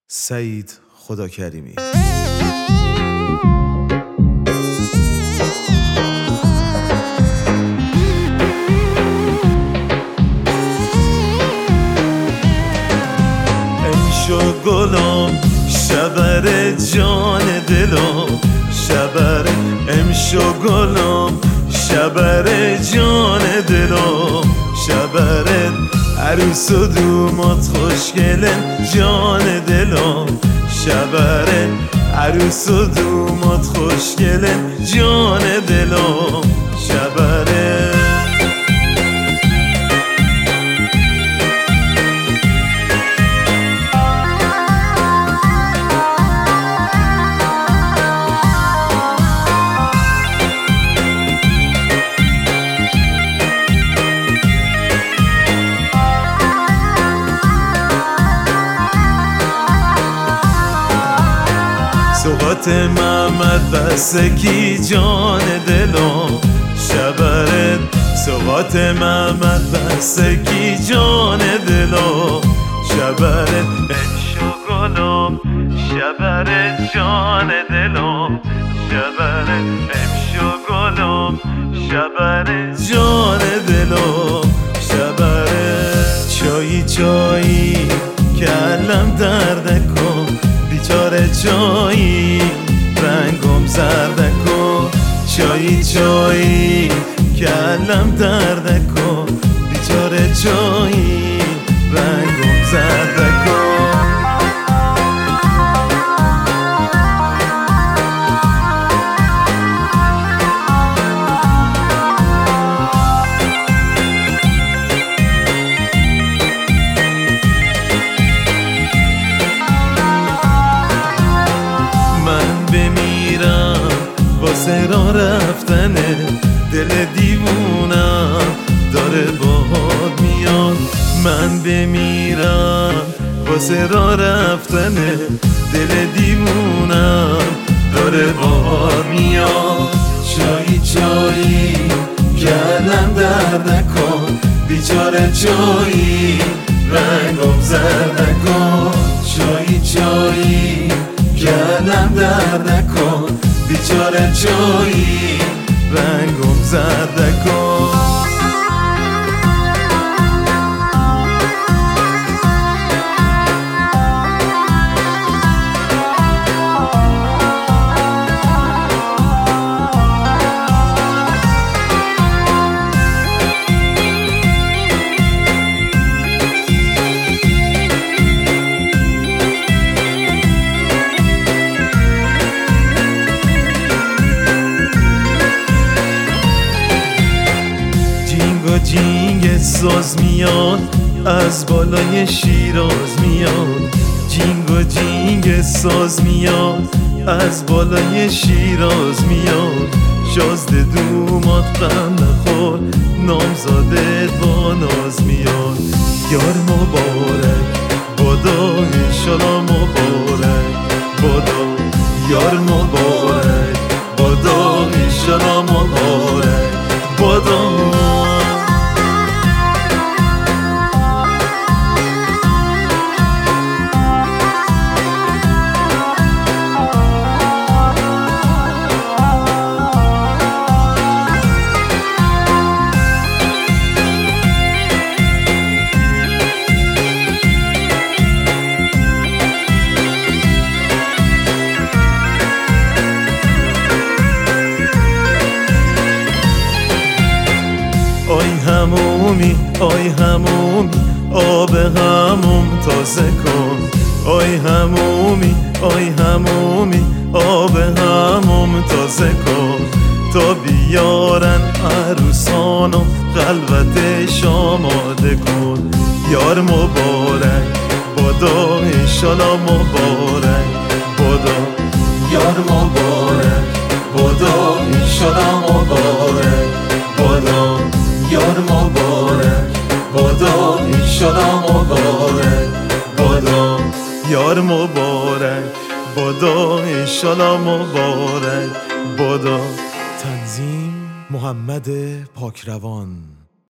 سعید خداکریمی. امشو گلم شبر جان دلم شبر امشو گلم شبر جان دلم شبر عروس و دومات خوشگلن جان دلم شبر عروس و دومات خوشگلن جان دلم شبره سوقات محمد بستگی جان دلم شبرت سوقات محمد بستگی جان دلم شبرت امشو گلم شبرت جان دلم شبرت امشو گلم شبرت جان دلم شبرت چایی چایی کلم درد کن بیچاره چایی رنگم زرد کن چایی چایی کلم درد کن بیچاره چایی رنگم زرد کن واسه را رفتنه دل دیوونم داره باهات میاد من بمیرم واسه را رفتنه دل دیوونم داره باهات میاد چایی چایی کلم درد نکن بیچاره چایی رنگم زرد نکن چایی چایی کلم درد نکن بیچاره چایی رنگم زرد کن جینگ ساز میاد از بالای شیراز میاد جینگ و جینگ ساز میاد از بالای شیراز میاد شازده دومات غم نخور نامزاده با ناز میاد یار مبارک بادا انشالله مبارک بادا یار مبارک بادا انشالله مبارک بادا آی همومی آب هموم تازه کن آی همومی آب هموم تازه کن تا بیارن عروسانو خلوتش آماده کن یار مبارک بادا انشالله مبارک بادا یار مبارک بادا انشالله مبارک بادا یار مبارک بادا انشالله مبارک بادا یار مبارک بادا انشالله مبارک بادا تنظیم محمد پاکروان.